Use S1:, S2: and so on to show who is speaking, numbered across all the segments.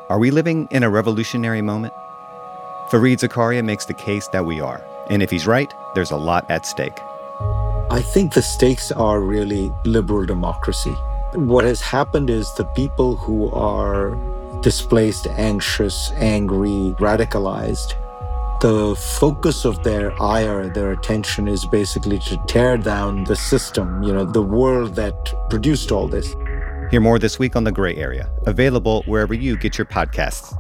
S1: Are we living in a revolutionary moment? Fareed Zakaria makes the case that we are. And if he's right, there's a lot at stake.
S2: I think the stakes are really liberal democracy. What has happened is the people who are displaced, anxious, angry, radicalized, the focus of their ire, their attention is basically to tear down the system, the world that produced all this.
S1: Hear more this week on The Gray Area, available wherever you get your podcasts.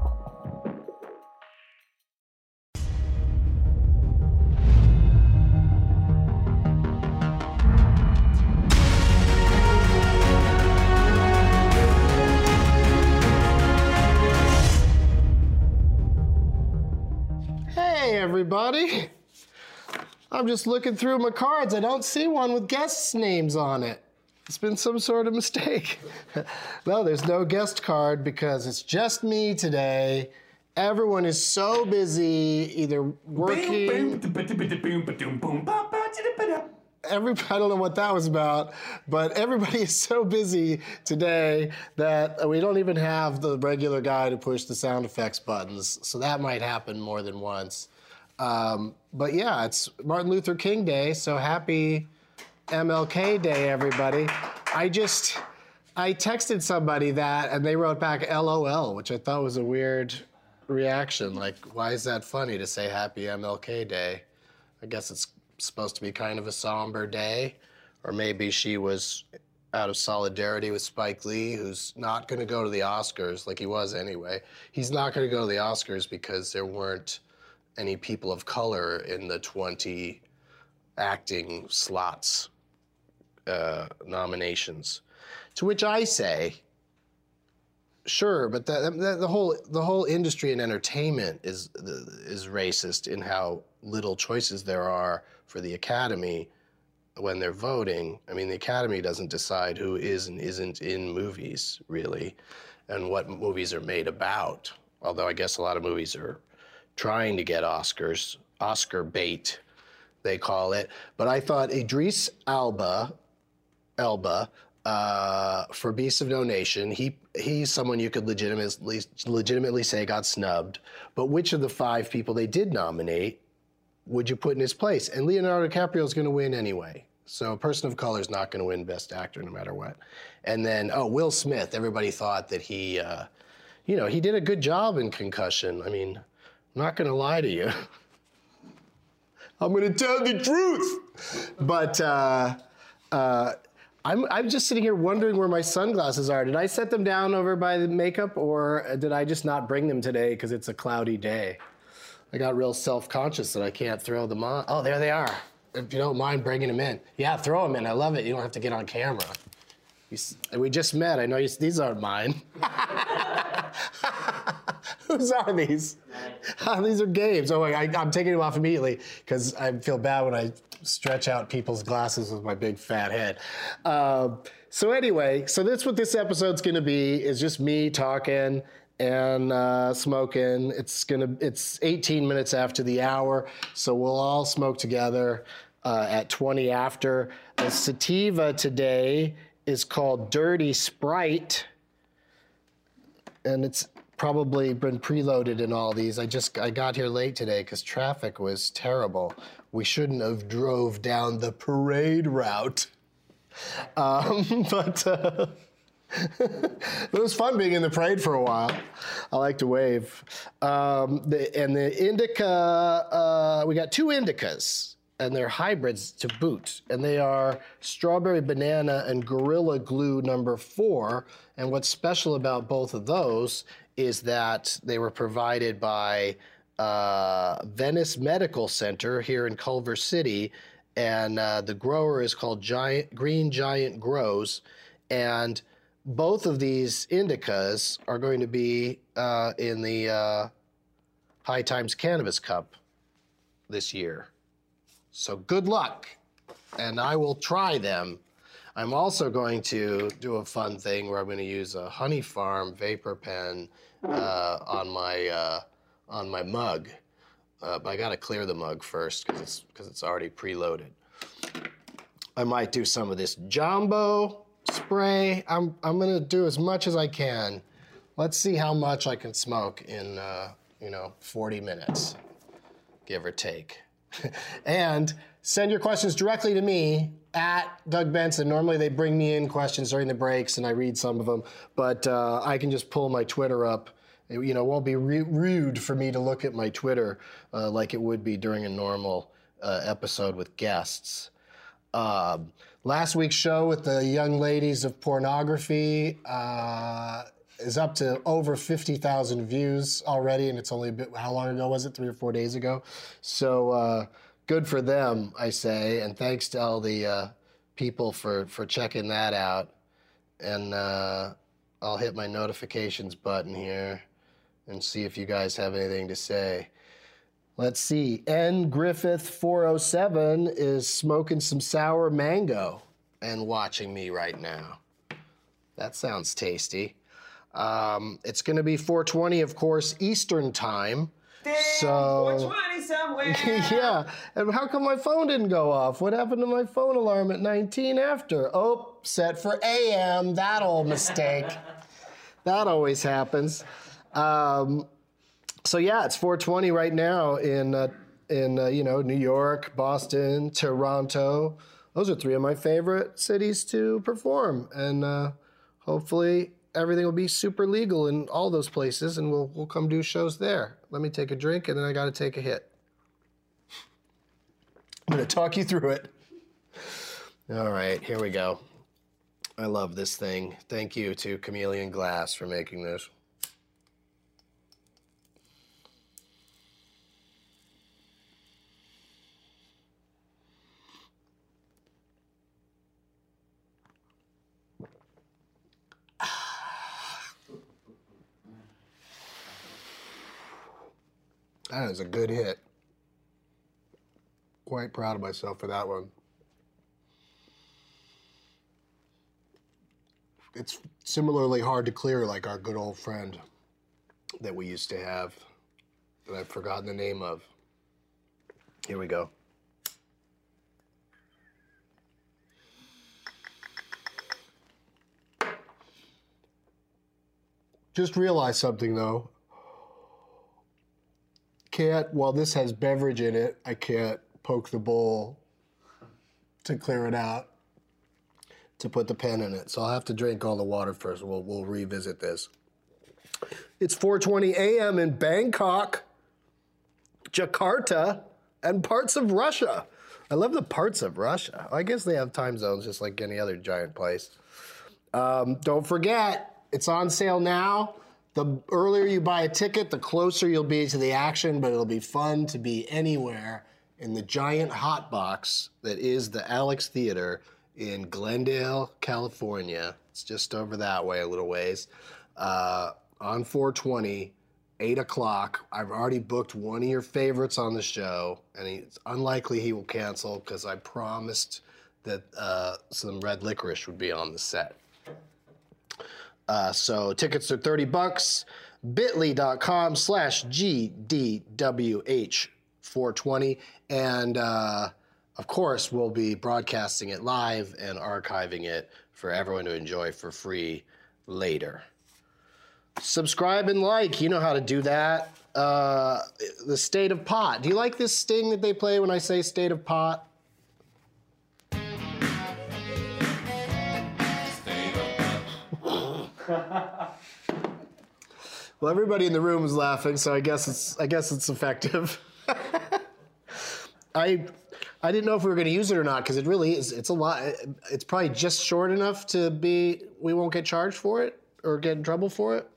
S3: Hey, everybody. I'm just looking through my cards. I don't see one with guests' names on it. It's been some sort of mistake. No, there's no guest card because it's just me today. Everyone is so busy either working... I don't know what that was about, but everybody is so busy today that we don't even have the regular guy to push the sound effects buttons. So that might happen more than once. But yeah, it's Martin Luther King Day, so happy MLK Day, everybody. I texted somebody that, and they wrote back LOL, which I thought was a weird reaction. Like, why is that funny to say happy MLK Day? I guess it's supposed to be kind of a somber day, or maybe she was out of solidarity with Spike Lee, who's not going to go to the Oscars, like he was anyway. He's not going to go to the Oscars because there weren't any people of color in the 20 acting slots nominations. To which I say, sure, but the whole industry and entertainment is racist in how little choices there are for the Academy when they're voting. I mean, the Academy doesn't decide who is and isn't in movies, really, and what movies are made about. Although I guess a lot of movies are trying to get Oscars, Oscar bait, they call it. But I thought Idris Elba, for Beasts of No Nation, he's someone you could legitimately say got snubbed. But which of the 5 people they did nominate would you put in his place? And Leonardo DiCaprio is going to win anyway. So a person of color is not going to win Best Actor no matter what. And then, Will Smith, everybody thought that he did a good job in Concussion. I mean, I'm not going to lie to you. I'm going to tell the truth. But I'm just sitting here wondering where my sunglasses are. Did I set them down over by the makeup, or did I just not bring them today because it's a cloudy day? I got real self-conscious that I can't throw them on. Oh, there they are. If you don't mind bringing them in. Yeah, throw them in. I love it. You don't have to get on camera. We just met. I know these aren't mine. Whose are these? These are Gabe's. Oh, I'm taking them off immediately because I feel bad when I stretch out people's glasses with my big fat head. So anyway, that's what this episode's going to be, is just me talking and smoking. It's 18 minutes after the hour, so we'll all smoke together at 20 after. The sativa today is called Dirty Sprite, and it's probably been preloaded in all these. I got here late today because traffic was terrible. We shouldn't have drove down the parade route. But it was fun being in the parade for a while. I like to wave. The indica, we got 2 indicas, and they're hybrids to boot. And they are Strawberry Banana and Gorilla Glue number 4. And what's special about both of those is that they were provided by Venice Medical Center here in Culver City, and the grower is called Green Giant Grows, and both of these indicas are going to be in the High Times Cannabis Cup this year. So good luck, and I will try them. I'm also going to do a fun thing where I'm going to use a Honey Farm vapor pen on my mug, but I got to clear the mug first because it's already preloaded. I might do some of this Jumbo spray. I'm going to do as much as I can Let's see how much I can smoke in 40 minutes, give or take. And send your questions directly to me at Doug Benson. Normally they bring me in questions during the breaks and I read some of them, but I can just pull my Twitter up. It won't be rude for me to look at my Twitter like it would be during a normal episode with guests. Last week's show with the young ladies of pornography is up to over 50,000 views already, and it's only a bit, how long ago was it? 3 or 4 days ago? So good for them, I say, and thanks to all the people for checking that out. And I'll hit my notifications button here and see if you guys have anything to say. Let's see. N. Griffith 407 is smoking some sour mango and watching me right now. That sounds tasty. It's going to be 4:20, of course, Eastern time.
S4: Damn,
S3: so
S4: 420 somewhere.
S3: yeah. And how come my phone didn't go off? What happened to my phone alarm at 19 after? Oh, set for AM. That old mistake. That always happens. So yeah, it's 4:20 right now in New York, Boston, Toronto. Those are 3 of my favorite cities to perform, and hopefully everything will be super legal in all those places, and we'll come do shows there. Let me take a drink, and then I got to take a hit. I'm gonna talk you through it. All right, here we go. I love this thing. Thank you to Chameleon Glass for making this. That is a good hit. Quite proud of myself for that one. It's similarly hard to clear like our good old friend that we used to have that I've forgotten the name of. Here we go. Just realize something though. While this has beverage in it, I can't poke the bowl to clear it out, to put the pen in it. So I'll have to drink all the water first. We'll revisit this. It's 4:20 a.m. in Bangkok, Jakarta, and parts of Russia. I love the parts of Russia. I guess they have time zones just like any other giant place. Don't forget, it's on sale now. The earlier you buy a ticket, the closer you'll be to the action, but it'll be fun to be anywhere in the giant hot box that is the Alex Theater in Glendale, California. It's just over that way, a little ways. On 4/20, 8 o'clock. I've already booked one of your favorites on the show, and it's unlikely he will cancel because I promised that some red licorice would be on the set. So tickets are $30, bit.ly.com/GDWH420. And of course, we'll be broadcasting it live and archiving it for everyone to enjoy for free later. Subscribe and like, you know how to do that. The State of Pot. Do you like this sting that they play when I say State of Pot? Well, everybody in the room is laughing, so I guess it's effective. I didn't know if we were going to use it or not because it really is. It's a lot. It's probably just short enough to be. We won't get charged for it or get in trouble for it.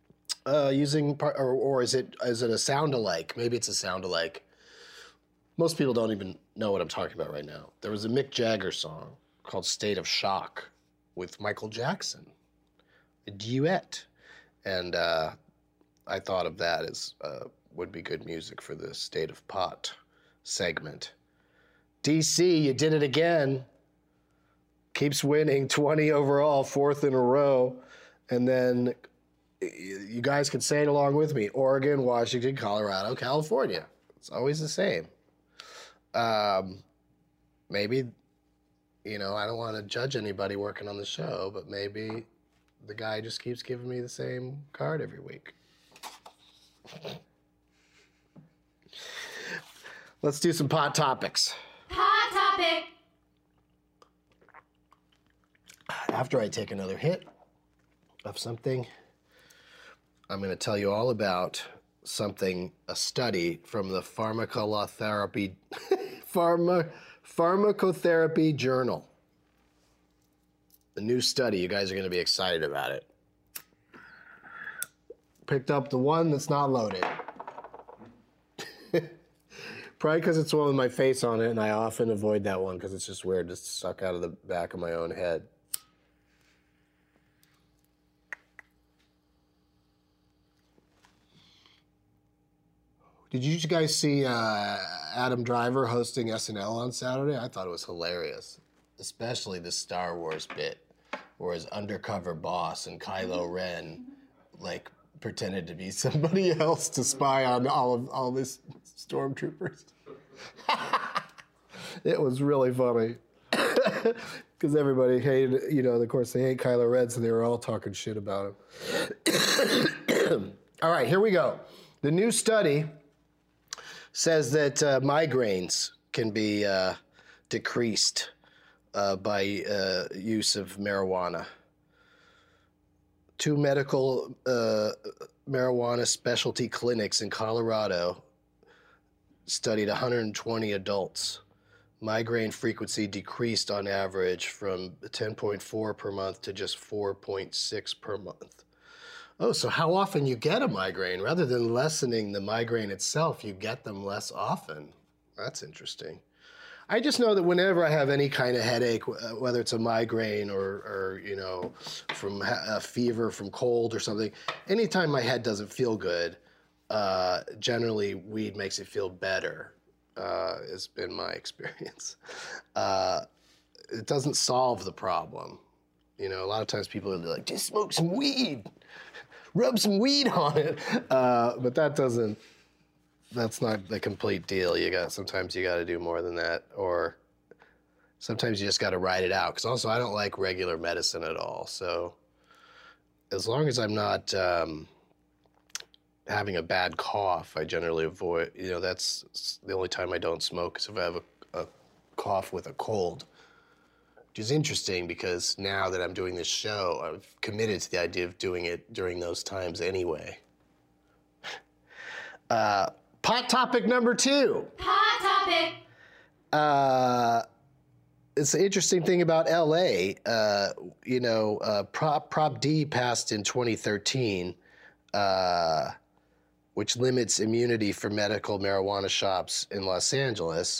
S3: Or is it a sound alike? Maybe it's a sound alike. Most people don't even know what I'm talking about right now. There was a Mick Jagger song called "State of Shock" with Michael Jackson. A duet, and I thought of that as would be good music for the State of Pot segment. DC, you did it again. Keeps winning, 20 overall, 4th in a row, and then you guys can say it along with me: Oregon, Washington, Colorado, California. It's always the same. Maybe, I don't want to judge anybody working on the show, but maybe The guy just keeps giving me the same card every week. Let's do some pot topics.
S4: Hot topic.
S3: After I take another hit of something, I'm going to tell you all about a study from the Pharmacotherapy Journal. The new study, you guys are going to be excited about it. Picked up the one that's not loaded. Probably because it's the one with my face on it, and I often avoid that one because it's just weird to suck out of the back of my own head. Did you guys see Adam Driver hosting SNL on Saturday? I thought it was hilarious, especially the Star Wars bit where his undercover boss and Kylo Ren like pretended to be somebody else to spy on all these stormtroopers. It was really funny because everybody hated, of course they hate Kylo Ren, so they were all talking shit about him. All right, here we go. The new study says that migraines can be decreased by use of marijuana. 2 medical marijuana specialty clinics in Colorado studied 120 adults. Migraine frequency decreased on average from 10.4 per month to just 4.6 per month. Oh, so how often you get a migraine? Rather than lessening the migraine itself, you get them less often. That's interesting. I just know that whenever I have any kind of headache, whether it's a migraine or from a fever from cold or something, anytime my head doesn't feel good, generally weed makes it feel better, has been my experience. It doesn't solve the problem. A lot of times people are like, just smoke some weed. Rub some weed on it, but that's not the complete deal. Sometimes you got to do more than that, or sometimes you just got to ride it out. Because also, I don't like regular medicine at all. So as long as I'm not having a bad cough, I generally avoid. That's the only time I don't smoke is if I have a cough with a cold. Which is interesting because now that I'm doing this show, I've committed to the idea of doing it during those times anyway. Pot topic number 2.
S4: Hot topic.
S3: It's an interesting thing about LA. Prop D passed in 2013, which limits immunity for medical marijuana shops in Los Angeles.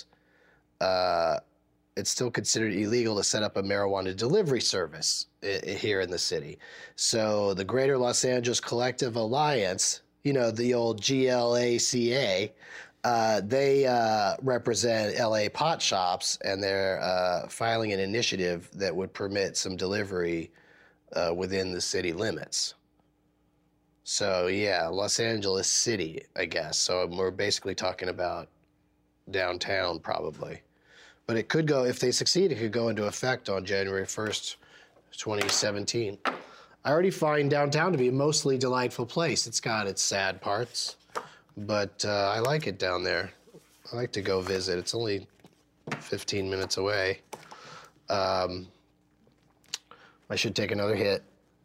S3: It's still considered illegal to set up a marijuana delivery service here in the city. So the Greater Los Angeles Collective Alliance, the old GLACA, they represent LA pot shops, and they're filing an initiative that would permit some delivery within the city limits. So yeah, Los Angeles City, I guess. So we're basically talking about downtown probably. But it could go, if they succeed, it could go into effect on January 1st, 2017. I already find downtown to be a mostly delightful place. It's got its sad parts, but I like it down there. I like to go visit. It's only 15 minutes away. I should take another hit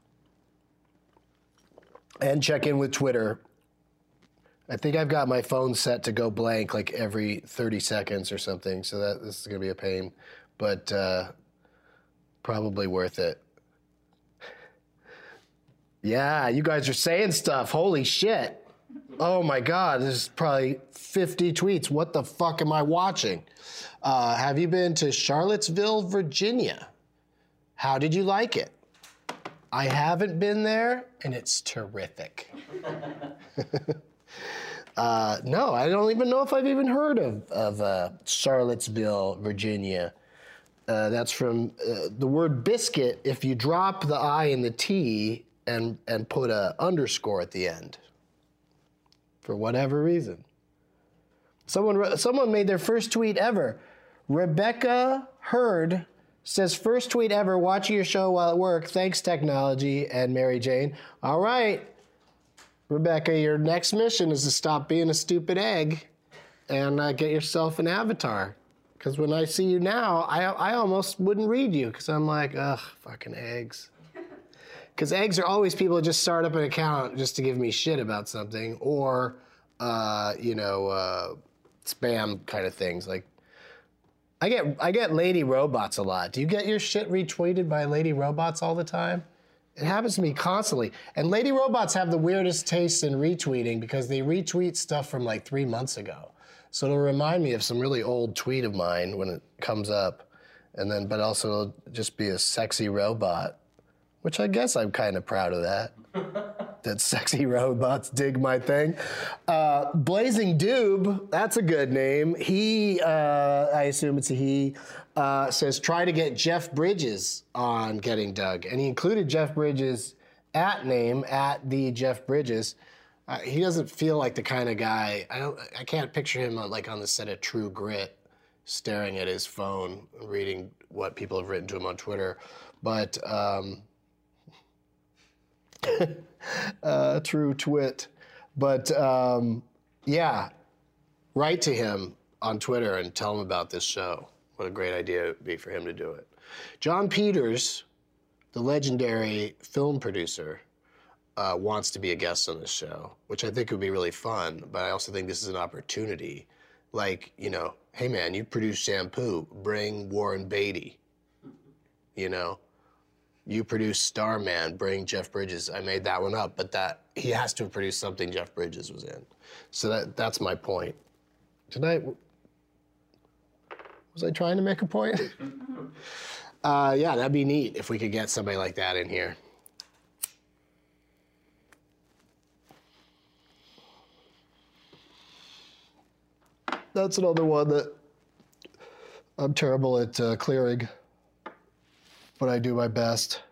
S3: and check in with Twitter. I think I've got my phone set to go blank like every 30 seconds or something, so this is going to be a pain, but probably worth it. Yeah, you guys are saying stuff. Holy shit. Oh my God, this is probably 50 tweets. What the fuck am I watching? Have you been to Charlottesville, Virginia? How did you like it? I haven't been there, and it's terrific. No, I don't even know if I've even heard of Charlottesville, Virginia. That's from the word biscuit. If you drop the I in the T and put a underscore at the end, for whatever reason. Someone made their first tweet ever. Rebecca Hurd Says, first tweet ever, watching your show while at work. Thanks, technology and Mary Jane. All right, Rebecca, your next mission is to stop being a stupid egg and get yourself an avatar. Because when I see you now, I almost wouldn't read you because I'm like, ugh, fucking eggs. Because eggs are always people that just start up an account just to give me shit about something or, spam kind of things. Like, I get lady robots a lot. Do you get your shit retweeted by lady robots all the time? It happens to me constantly. And lady robots have the weirdest taste in retweeting because they retweet stuff from like 3 months ago. So it'll remind me of some really old tweet of mine when it comes up. But also it'll just be a sexy robot, which I guess I'm kind of proud of that. That sexy robots dig my thing. Blazing Doob, that's a good name. He, I assume it's a he, says try to get Jeff Bridges on Getting Doug. And he included Jeff Bridges at the Jeff Bridges. He doesn't feel like the kind of guy, I can't picture him on the set of True Grit, staring at his phone, reading what people have written to him on Twitter. But, true twit. But yeah, write to him on Twitter and tell him about this show. What a great idea it would be for him to do it. John Peters, the legendary film producer, wants to be a guest on this show, which I think would be really fun, but I also think this is an opportunity. Like, hey man, you produce Shampoo, bring Warren Beatty, You produce Starman, bring Jeff Bridges. I made that one up, but he has to have produced something Jeff Bridges was in. So that's my point. Was I trying to make a point? Yeah, that'd be neat if we could get somebody like that in here. That's another one that I'm terrible at clearing. But I do my best.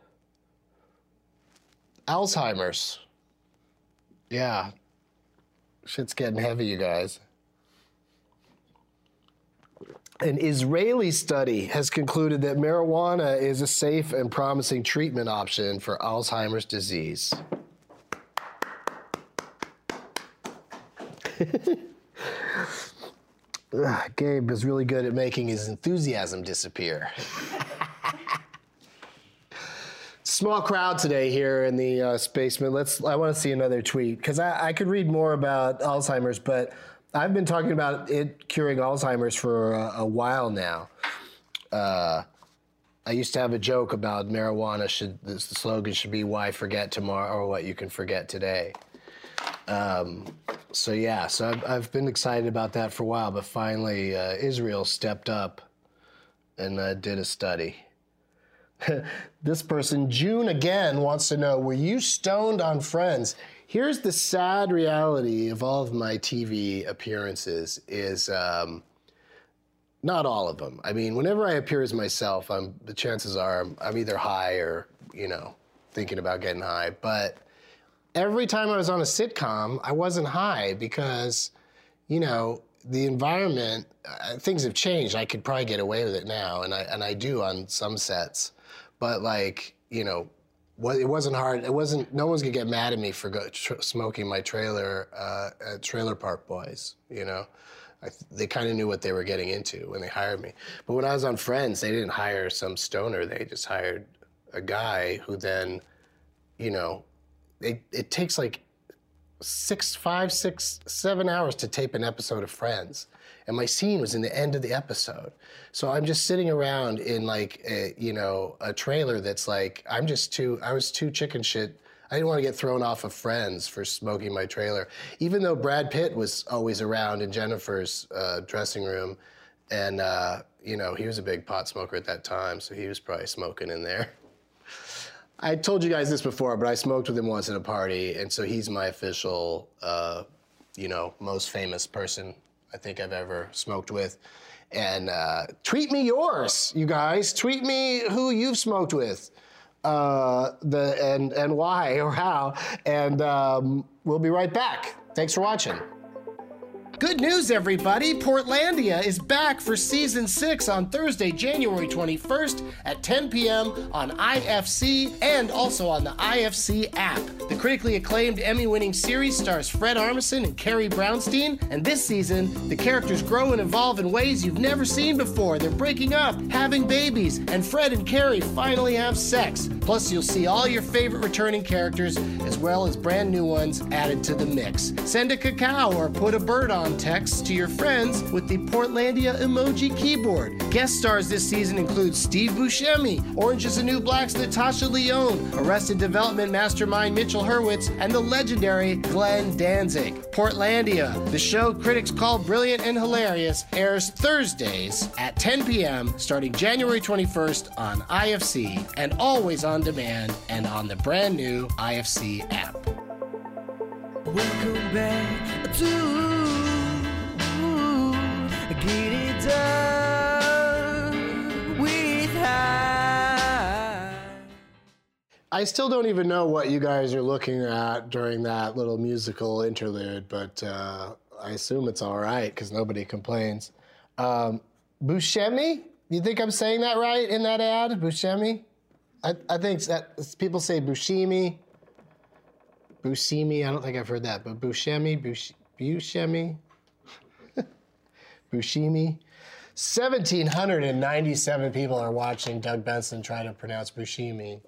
S3: Alzheimer's. Yeah. Shit's getting heavy, you guys. An Israeli study has concluded that marijuana is a safe and promising treatment option for Alzheimer's disease. Gabe is really good at making his enthusiasm disappear. Small crowd today here in the Spaceman. I want to see another tweet because I could read more about Alzheimer's, but I've been talking about it curing Alzheimer's for a while now. I used to have a joke about marijuana. The slogan should be "Why forget tomorrow or what you can forget today." So I've been excited about that for a while, but finally Israel stepped up and did a study. This person, June again, wants to know, were you stoned on Friends? Here's the sad reality of all of my TV appearances is not all of them. I mean, whenever I appear as myself, the chances are I'm either high or, thinking about getting high. But every time I was on a sitcom, I wasn't high because, the environment, things have changed. I could probably get away with it now, and I do on some sets. But it wasn't hard. No one's gonna get mad at me for smoking my trailer at Trailer Park Boys. They kind of knew what they were getting into when they hired me. But when I was on Friends, they didn't hire some stoner. They just hired a guy who then, it takes like 5, 6, 7 hours to tape an episode of Friends. And my scene was in the end of the episode. So I'm just sitting around in a trailer that's like, I was too chicken shit. I didn't want to get thrown off of Friends for smoking my trailer. Even though Brad Pitt was always around in Jennifer's dressing room. And, he was a big pot smoker at that time. So he was probably smoking in there. I told you guys this before, but I smoked with him once at a party. And so he's my official, most famous person I think I've ever smoked with. And tweet me yours, you guys. Tweet me who you've smoked with, and why or how. And we'll be right back. Thanks for watching. Good news, everybody! Portlandia is back for Season 6 on Thursday, January 21st at 10 p.m. on IFC and also on the IFC app. The critically acclaimed Emmy-winning series stars Fred Armisen and Carrie Brownstein, and this season, the characters grow and evolve in ways you've never seen before. They're breaking up, having babies, and Fred and Carrie finally have sex. Plus, you'll see all your favorite returning characters, as well as brand new ones added to the mix. Send a cacao or put a bird on text to your friends with the Portlandia emoji keyboard. Guest stars this season include Steve Buscemi, Orange is the New Black's Natasha Lyonne, Arrested Development mastermind Mitchell Hurwitz, and the legendary Glenn Danzig. Portlandia, the show critics call brilliant and hilarious, airs Thursdays at 10 p.m. starting January 21st on IFC and always on demand and on the brand new IFC app.
S5: Welcome back to Get It Done with High.
S3: I still don't even know what you guys are looking at during that little musical interlude, but I assume it's all right because nobody complains. Buscemi? You think I'm saying that right in that ad? Buscemi? I think that people say Buscemi. Buscemi, I don't think I've heard that, but Buscemi, Buscemi, Buscemi. 1,797 people are watching Doug Benson try to pronounce Buscemi.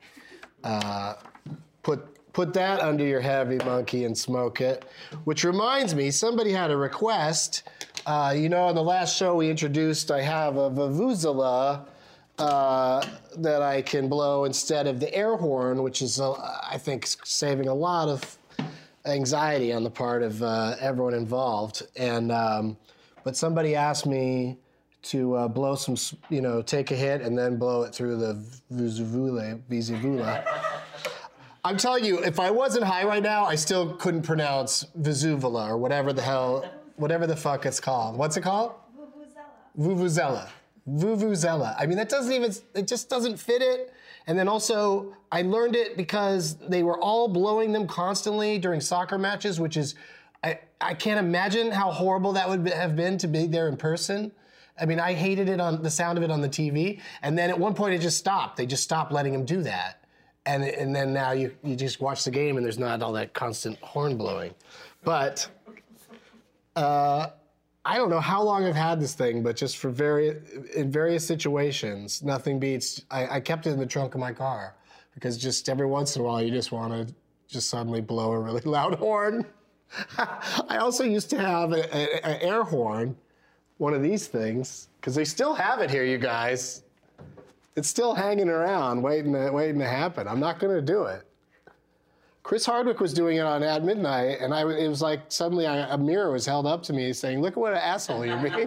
S3: Put that under your heavy monkey and smoke it. Which reminds me, somebody had a request. In the last show we introduced, I have a vuvuzela that I can blow instead of the air horn, which is, I think, saving a lot of anxiety on the part of everyone involved. And but somebody asked me to blow some, take a hit and then blow it through the vuvuzela. I'm telling you, if I wasn't high right now, I still couldn't pronounce vuvuzela or whatever the fuck it's called. What's it called? Vuvuzela. Vuvuzela. I mean, it just doesn't fit it. And then also, I learned it because they were all blowing them constantly during soccer matches, which is, I can't imagine how horrible that would have been to be there in person. I mean, I hated it on the sound of it on the TV. And then at one point, it just stopped. They just stopped letting him do that. And then now you just watch the game and there's not all that constant horn blowing. But I don't know how long I've had this thing, but just in various situations, nothing beats. I kept it in the trunk of my car because just every once in a while you just want to just suddenly blow a really loud horn. I also used to have an air horn, one of these things, because they still have it here, you guys. It's still hanging around, waiting to happen. I'm not going to do it. Chris Hardwick was doing it on At Midnight, and it was like suddenly a mirror was held up to me saying, look at what an asshole you're being.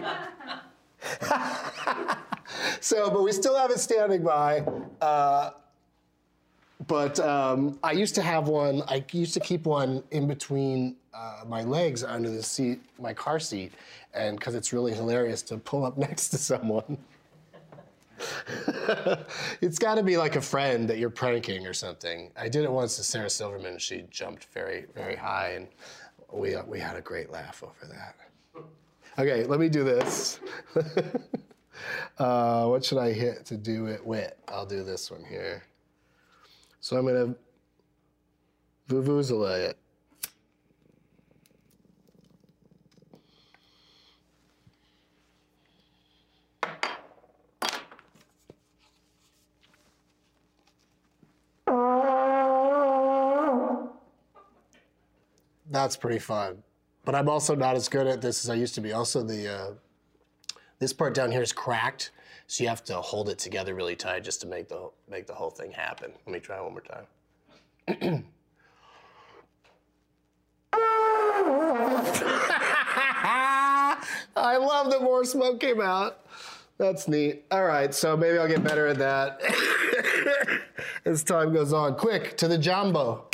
S3: But we still have it standing by. But I used to have one, I used to keep one in between my legs under the seat, my car seat, and because it's really hilarious to pull up next to someone. It's got to be like a friend that you're pranking or something. I did it once to Sarah Silverman. She jumped very, very high, and we had a great laugh over that. Okay, let me do this. What should I hit to do it with? I'll do this one here. So I'm going to vuvuzela it. That's pretty fun. But I'm also not as good at this as I used to be. Also, this part down here is cracked, so you have to hold it together really tight just to make the whole thing happen. Let me try it one more time. I love that more smoke came out. That's neat. All right, so maybe I'll get better at that as time goes on. Quick, to the Jambo.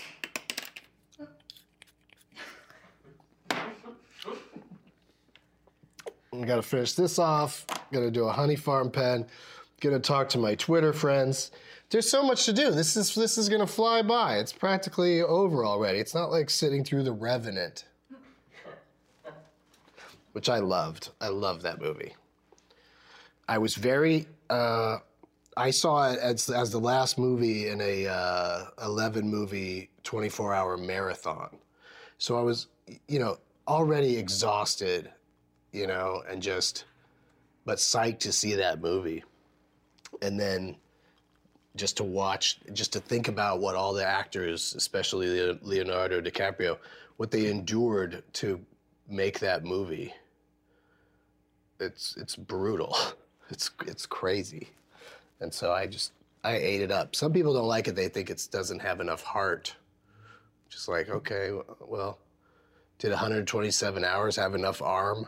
S3: I gotta finish this off. Gonna do a honey farm pen. Gonna talk to my Twitter friends. There's so much to do. This is gonna fly by. It's practically over already. It's not like sitting through The Revenant. which I loved. I loved that movie. I was very. I saw it as the last movie in a 11 movie 24-hour marathon. So I was, already exhausted, and but psyched to see that movie. And then just to think about what all the actors, especially Leonardo DiCaprio, what they endured to make that movie. It's brutal. It's crazy. And so I ate it up. Some people don't like it. They think it doesn't have enough heart. Just like, okay, well, did 127 hours have enough arm?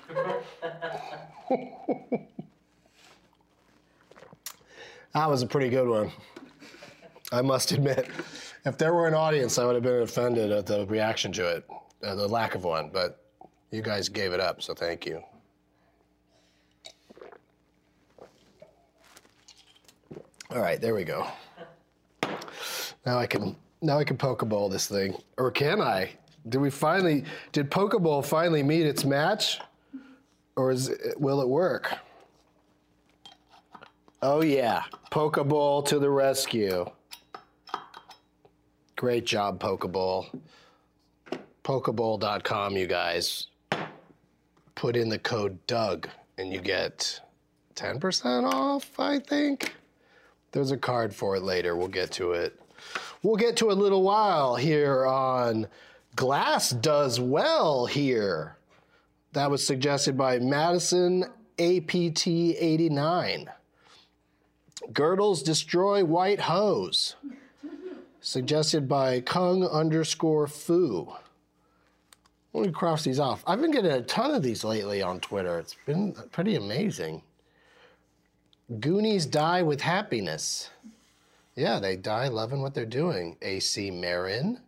S3: That was a pretty good one. I must admit. If there were an audience, I would have been offended at the reaction to it, the lack of one, but you guys gave it up, so thank you. All right, there we go. Now I can Pokeball this thing. Or can I? Did Pokeball finally meet its match? Or will it work? Oh yeah, Pokeball to the rescue. Great job, Pokeball. Pokeball.com, you guys. Put in the code Doug and you get 10% off, I think. There's a card for it later. We'll get to it. We'll get to a little while here on Glass Does Well here. That was suggested by Madison APT89. Girdles Destroy White Hose. Suggested by Kung_Fu. Let me cross these off. I've been getting a ton of these lately on Twitter. It's been pretty amazing. Goonies Die with Happiness. Yeah, they die loving what they're doing. AC Marin.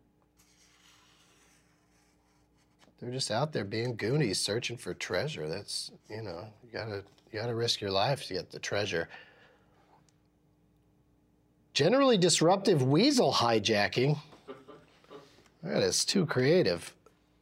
S3: They're just out there being Goonies, searching for treasure. That's, you gotta risk your life to get the treasure. Generally Disruptive Weasel Hijacking. That is too creative.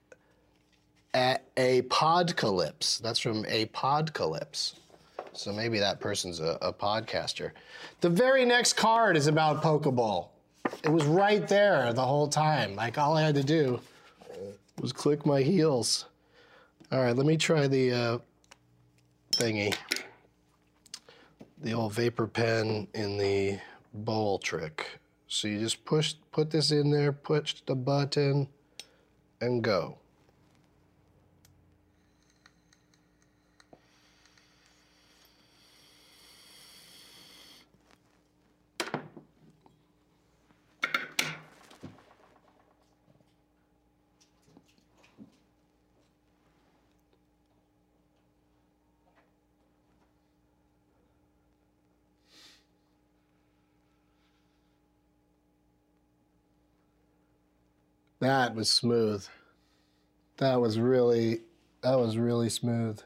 S3: A Podcalypse. That's from A Podcalypse. So maybe that person's a podcaster. The very next card is about Pokeball. It was right there the whole time. Like, all I had to do was click my heels. All right, let me try the thingy. The old vapor pen in the bowl trick. So you just put this in there, push the button, and go. That was smooth. That was really smooth.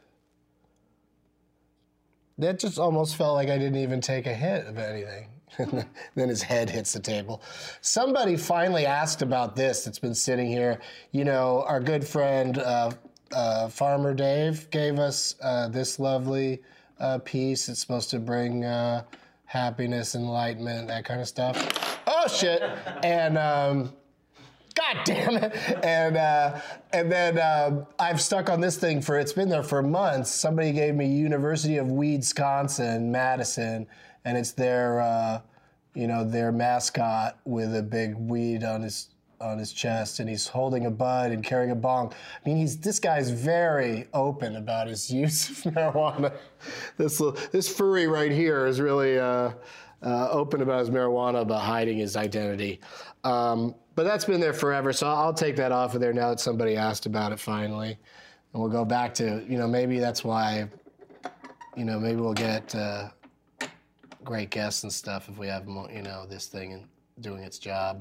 S3: That just almost felt like I didn't even take a hit of anything. Then his head hits the table. Somebody finally asked about this that's been sitting here. Our good friend Farmer Dave gave us this lovely piece. It's supposed to bring happiness, enlightenment, that kind of stuff. Oh, shit. And... God damn it. And then I've stuck on this thing it's been there for months. Somebody gave me University of Wisconsin, Madison, and it's their mascot with a big weed on his chest, and he's holding a bud and carrying a bong. I mean, this guy's very open about his use of marijuana. This furry right here is really open about his marijuana, about hiding his identity. But that's been there forever, so I'll take that off of there now that somebody asked about it finally. And we'll go back to, maybe that's why, maybe we'll get great guests and stuff if we have, this thing and doing its job.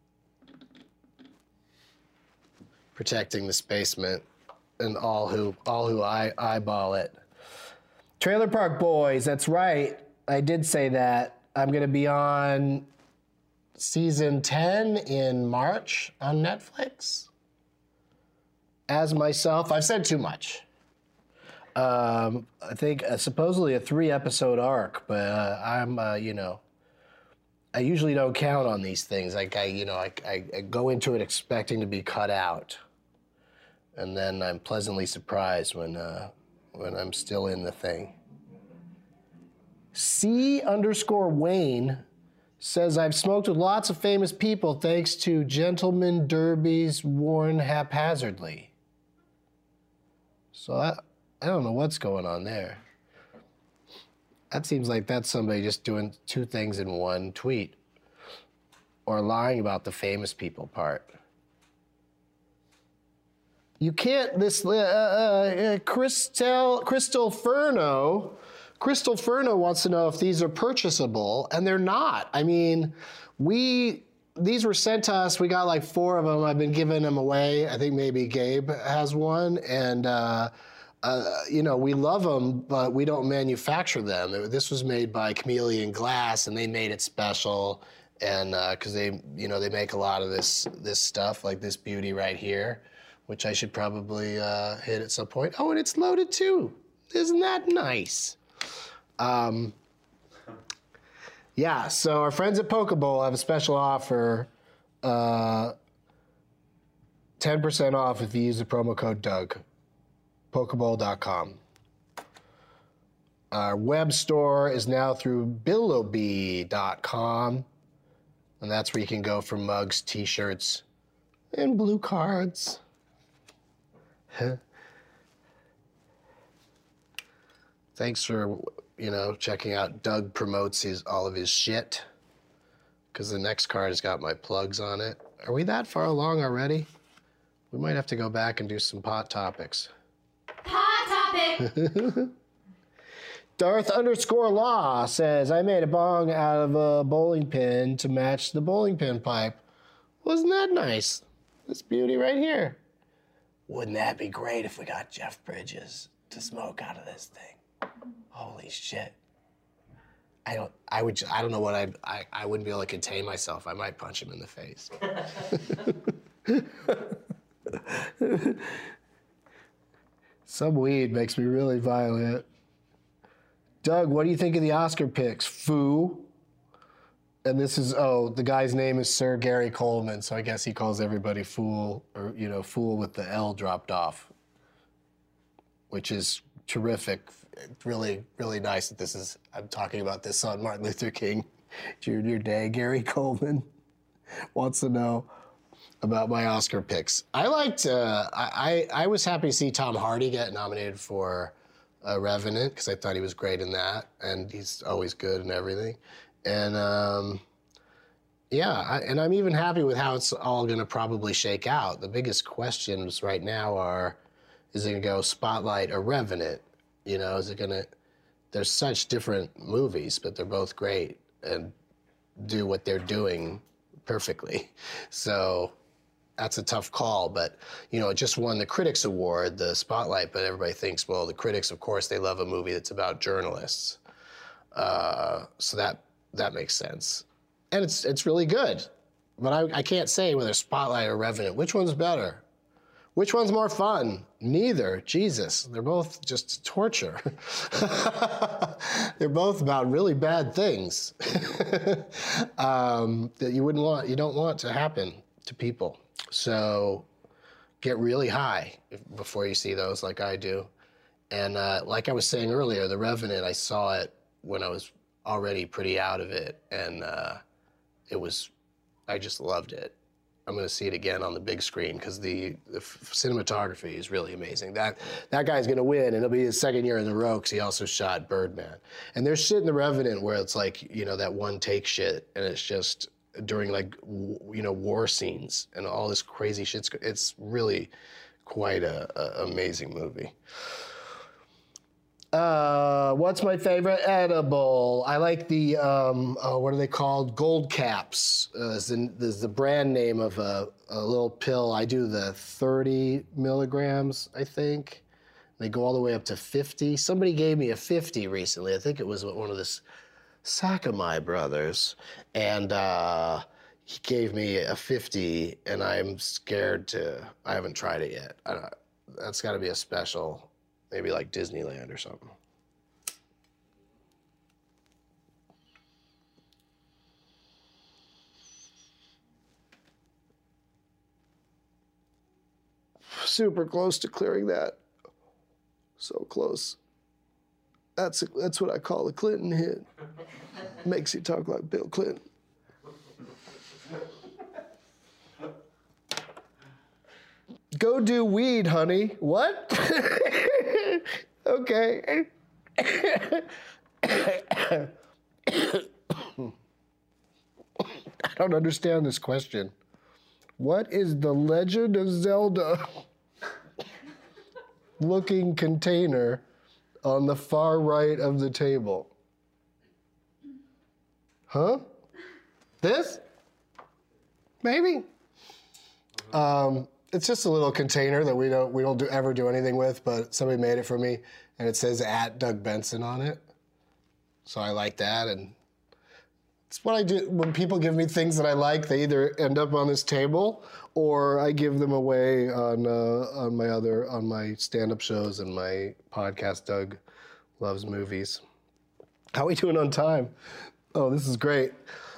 S3: Protecting the basement and all who eyeball it. Trailer Park Boys, that's right. I did say that. I'm going to be on season 10 in March on Netflix. As myself, I've said too much. I think supposedly a 3-episode arc, but I'm, I usually don't count on these things. Like I go into it expecting to be cut out, and then I'm pleasantly surprised when I'm still in the thing. C_Wayne says, I've smoked with lots of famous people thanks to gentleman derbies worn haphazardly. So I don't know what's going on there. That seems like that's somebody just doing two things in one tweet. Or lying about the famous people part. You can't, Crystal Furno wants to know if these are purchasable, and they're not. I mean, these were sent to us. We got like 4 of them. I've been giving them away. I think maybe Gabe has one, and we love them, but we don't manufacture them. This was made by Chameleon Glass, and they made it special, and because they make a lot of this stuff, like this beauty right here, which I should probably hit at some point. Oh, and it's loaded too. Isn't that nice? Yeah, so our friends at Pokeball have a special offer, 10% off if you use the promo code Doug, Pokeball.com. Our web store is now through Billoby.com, and that's where you can go for mugs, t-shirts, and blue cards. Thanks for, checking out. Doug promotes all of his shit, because the next card has got my plugs on it. Are we that far along already? We might have to go back and do some pot topics.
S4: Hot topic.
S3: Darth_Law says, I made a bong out of a bowling pin to match the bowling pin pipe. Wasn't that nice? This beauty right here. Wouldn't that be great if we got Jeff Bridges to smoke out of this thing? Holy shit. I don't know what I wouldn't be able to contain myself. I might punch him in the face. Some weed makes me really violent. Doug, what do you think of the Oscar picks? Foo. And this is, the guy's name is Sir Gary Coleman, so I guess he calls everybody fool, or, fool with the L dropped off, which is terrific. Really, really nice that I'm talking about this on Martin Luther King Jr. Day. Gary Coleman wants to know about my Oscar picks. I liked, I was happy to see Tom Hardy get nominated for Revenant, because I thought he was great in that, and he's always good in everything. And and I'm even happy with how it's all going to probably shake out. The biggest questions right now are, is it going to go Spotlight or Revenant? Is it going to, there's such different movies, but they're both great and do what they're doing perfectly. So that's a tough call, but it just won the Critics Award, the Spotlight, but everybody thinks, well, the critics, of course, they love a movie that's about journalists. So that makes sense. And it's really good. But I can't say whether Spotlight or Revenant. Which one's better? Which one's more fun? Neither. Jesus. They're both just torture. They're both about really bad things that you don't want to happen to people. So get really high before you see those, like I do. And like I was saying earlier, The Revenant, I saw it when I was already pretty out of it, and I just loved it. I'm going to see it again on the big screen, because the cinematography is really amazing. That guy's going to win, and it'll be his second year in a row, because he also shot Birdman. And there's shit in The Revenant where it's like, that one take shit, and it's just during war scenes and all this crazy shit. It's really quite a amazing movie. What's my favorite edible? I like the, what are they called? Gold Caps. Is the brand name of a little pill. I do the 30 milligrams, I think. They go all the way up to 50. Somebody gave me a 50 recently. I think it was one of the Sakamai brothers. And he gave me a 50, and I'm scared I haven't tried it yet. That's got to be a special Maybe like Disneyland or something. Super close to clearing that. So close. That's what I call a Clinton hit. Makes you talk like Bill Clinton. Go do weed, honey. What? Okay. I don't understand this question. What is the Legend of Zelda looking container on the far right of the table? Huh? This? Maybe. It's just a little container that we don't ever do anything with, but somebody made it for me, and it says @Doug Benson on it. So I like that, and it's what I do when people give me things that I like. They either end up on this table, or I give them away on my stand-up shows and my podcast. Doug Loves Movies. How are we doing on time? Oh, this is great.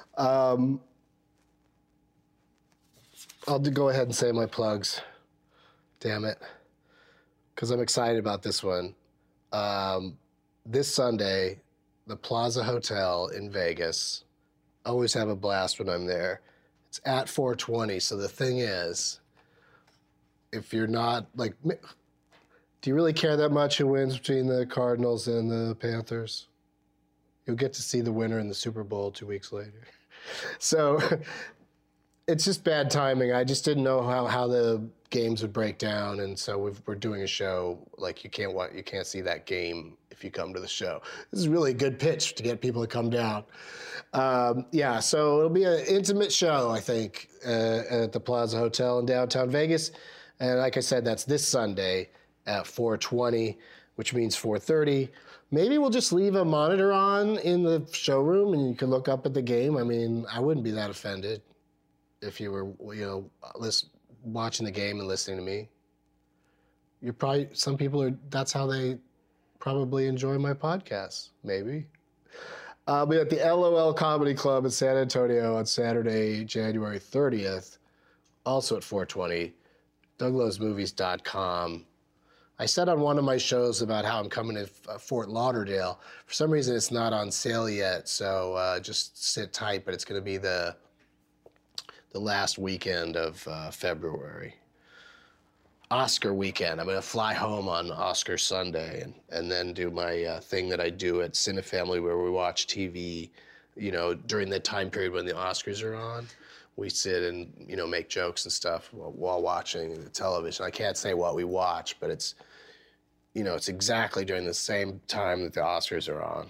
S3: I'll go ahead and say my plugs. Damn it. Because I'm excited about this one. This Sunday, the Plaza Hotel in Vegas. Always have a blast when I'm there. It's at 420. So the thing is, if you're not like, do you really care that much who wins between the Cardinals and the Panthers? You'll get to see the winner in the Super Bowl 2 weeks later. So it's just bad timing. I just didn't know how the games would break down, and so we're doing a show like you can't see that game if you come to the show. This is really a good pitch to get people to come down. Yeah, so it'll be an intimate show, I think, at the Plaza Hotel in downtown Vegas, and like I said, that's this Sunday at 4:20, which means 4:30. Maybe we'll just leave a monitor on in the showroom, and you can look up at the game. I mean, I wouldn't be that offended if you were, watching the game and listening to me. Some people that's how they probably enjoy my podcast, maybe. I'll be at the LOL Comedy Club in San Antonio on Saturday, January 30th, also at 4:20, DougLovesMovies.com. I said on one of my shows about how I'm coming to Fort Lauderdale. For some reason, it's not on sale yet, so just sit tight, but it's going to be the last weekend of February. Oscar weekend. I'm going to fly home on Oscar Sunday and then do my thing that I do at Cinefamily where we watch TV, during the time period when the Oscars are on. We sit and, make jokes and stuff while watching the television. I can't say what we watch, but it's, it's exactly during the same time that the Oscars are on.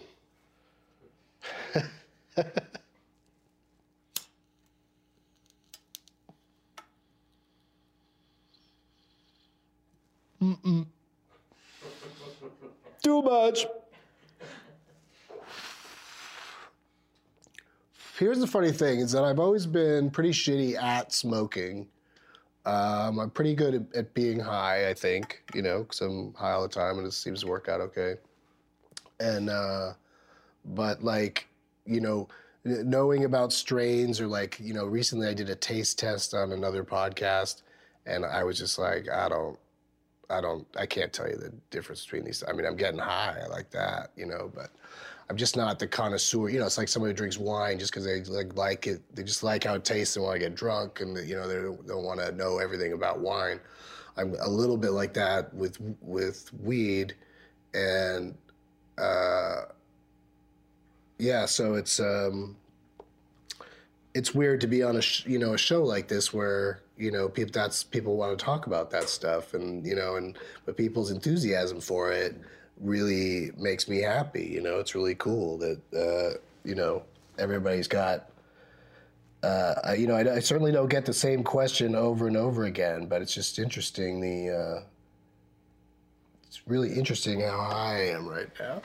S3: Too much. Here's the funny thing, is that I've always been pretty shitty at smoking. I'm pretty good at being high, I think, because I'm high all the time and it seems to work out okay. And, but knowing about strains or recently I did a taste test on another podcast and I was just like, I can't tell you the difference between these. I mean, I'm getting high, I like that, but I'm just not the connoisseur. It's like somebody who drinks wine just because they like it. They just like how it tastes and want to get drunk, and they don't want to know everything about wine. I'm a little bit like that with weed, and so it's weird to be on a show like this where people want to talk about that stuff, and but people's enthusiasm for it really makes me happy. It's really cool that everybody's got. I certainly don't get the same question over and over again, but it's just interesting. It's really interesting how high I am right now.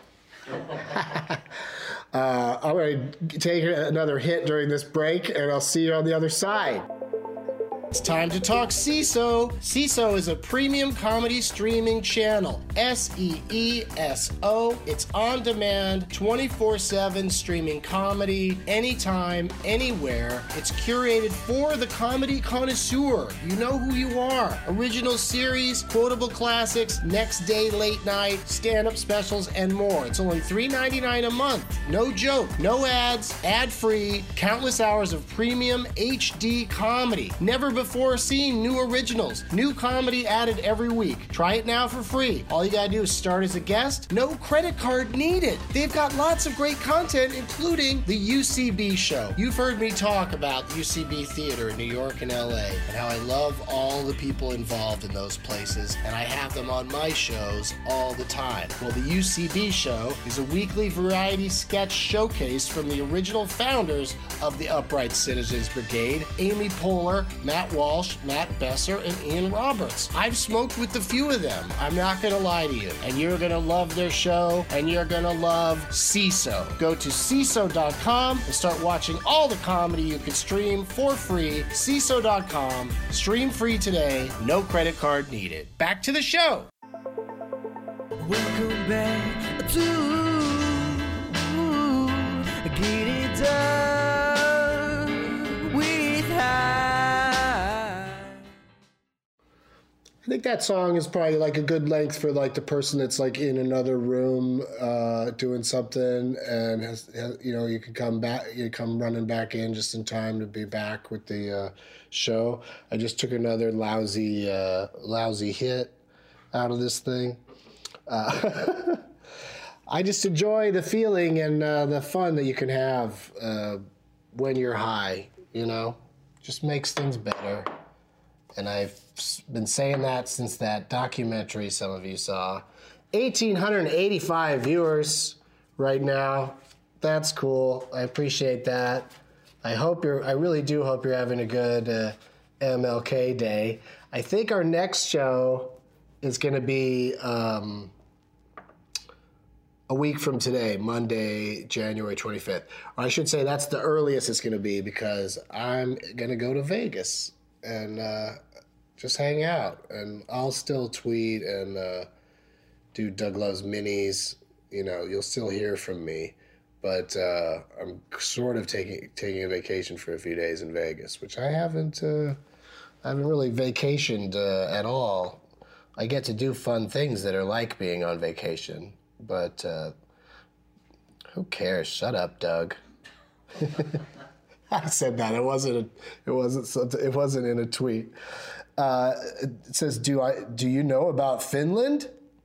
S3: I'm going to take another hit during this break, and I'll see you on the other side. It's time to talk CISO. CISO is a premium comedy streaming channel. SEESO. It's on demand, 24/7 streaming comedy, anytime, anywhere. It's curated for the comedy connoisseur. You know who you are. Original series, quotable classics, next day late night, stand-up specials, and more. It's only $3.99 a month. No joke. No ads, ad-free, countless hours of premium HD comedy. Never before seen new originals. New comedy added every week. Try it now for free. All you gotta do is start as a guest. No credit card needed. They've got lots of great content, including the UCB show. You've heard me talk about the UCB Theater in New York and LA and how I love all the people involved in those places, and I have them on my shows all the time. Well, the UCB show is a weekly variety sketch showcase from the original founders of the Upright Citizens Brigade, Amy Poehler, Matt Walsh, Matt Besser, and Ian Roberts. I've smoked with a few of them. I'm not gonna lie to you. And you're gonna love their show, and you're gonna love CISO. Go to CISO.com and start watching all the comedy you can stream for free. CISO.com. Stream free today. No credit card needed. Back to the show.
S5: Welcome back to Get It Done with High.
S3: I think that song is probably like a good length for like the person that's like in another room doing something, and has you know, you can come back, you come running back in just in time to be back with the show. I just took another lousy hit out of this thing. I just enjoy the feeling and the fun that you can have when you're high, you know? Just makes things better. And I've been saying that since that documentary some of you saw. 1,885 viewers right now. That's cool. I appreciate that. I really do hope you're having a good MLK Day. I think our next show is going to be a week from today, Monday, January 25th. Or I should say that's the earliest it's going to be, because I'm going to go to Vegas and just hang out. And I'll still tweet and do Doug Loves Minis. You know, you'll still hear from me. But I'm sort of taking a vacation for a few days in Vegas, which I haven't really vacationed at all. I get to do fun things that are like being on vacation, but who cares? Shut up, Doug. I said that. It wasn't in a tweet. It says, "Do you know about Finland?"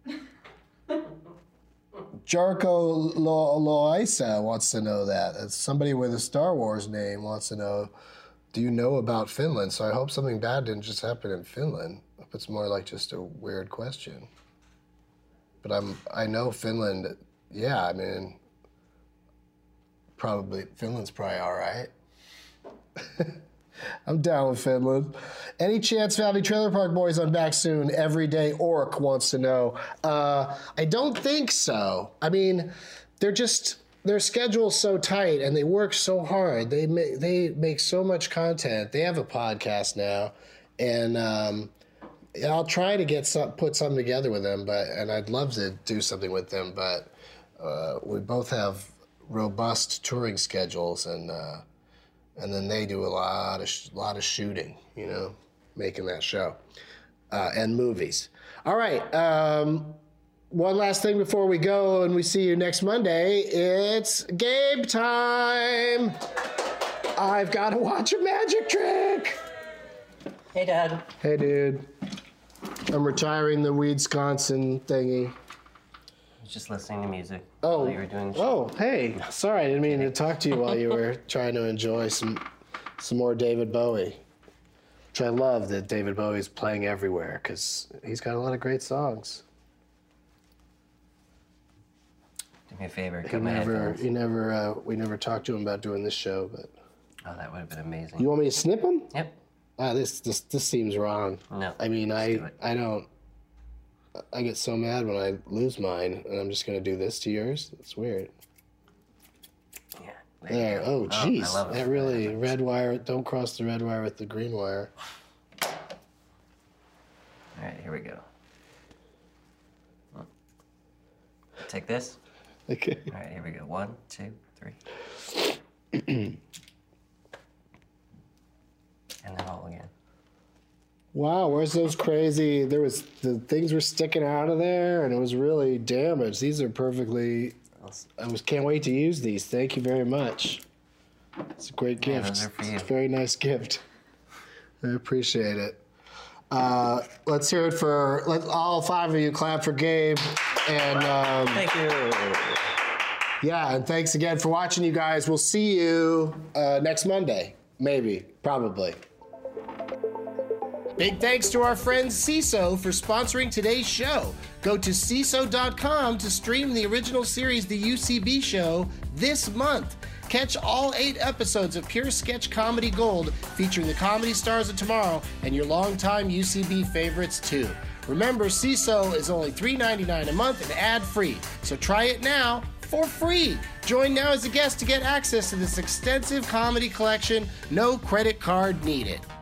S3: Jarko Loisa wants to know that. It's somebody with a Star Wars name wants to know, do you know about Finland? So I hope something bad didn't just happen in Finland. I hope it's more like just a weird question. But I know Finland, yeah, I mean, Finland's probably all right. I'm down with Finland. Any chance Valley Trailer Park Boys on back soon? Everyday Orc wants to know. I don't think so. I mean, their schedule's so tight and they work so hard. They make so much content. They have a podcast now, and I'll try to put something together with them. And I'd love to do something with them. But we both have robust touring schedules, and then they do a lot of shooting, you know, making that show, and movies. All right, one last thing before we go and we see you next Monday. It's Gabe time. I've got to watch a magic trick.
S6: Hey, Dad.
S3: Hey, dude. I'm retiring the Wisconsin thingy.
S6: I was just listening to music
S3: Oh,
S6: while you were doing the show.
S3: oh, hey. Sorry, I didn't mean to talk to you while you were trying to enjoy some more David Bowie. Which I love that David Bowie's playing everywhere, because he's got a lot of great songs.
S6: Do me a favor,
S3: We
S6: cut my headphones.
S3: we never talked to him about doing this show, but
S6: Oh, that would have been amazing.
S3: you want me to snip him?
S6: Yep.
S3: This seems wrong.
S6: No.
S3: I mean,
S6: do it.
S3: I get so mad when I lose mine, and I'm just gonna do this to yours. That's weird.
S6: Yeah.
S3: There. Oh,
S6: I
S3: jeez.
S6: love it.
S3: That really red wire. Don't cross the red wire with the green wire.
S6: here we go. Take this.
S3: Okay.
S6: All right, here we go. 1, 2, 3. And then all again.
S3: Wow, where's those crazy? The things were sticking out of there, and it was really damaged. These are perfectly. Can't wait to use these. Thank you very much. It's a great gift.
S6: Those are for you.
S3: It's a very nice gift. I appreciate it. Let's hear it for. Let all 5 of you clap for Gabe. And
S6: Thank you.
S3: yeah, and thanks again for watching, you guys. We'll see you next Monday, maybe, probably. Big thanks to our friends CISO for sponsoring today's show. Go to CISO.com to stream the original series, The UCB Show, this month. Catch all 8 episodes of Pure Sketch Comedy Gold featuring the comedy stars of tomorrow and your longtime UCB favorites too. Remember, CISO is only $3.99 a month and ad-free, so try it now for free. Join now as a guest to get access to this extensive comedy collection. No credit card needed.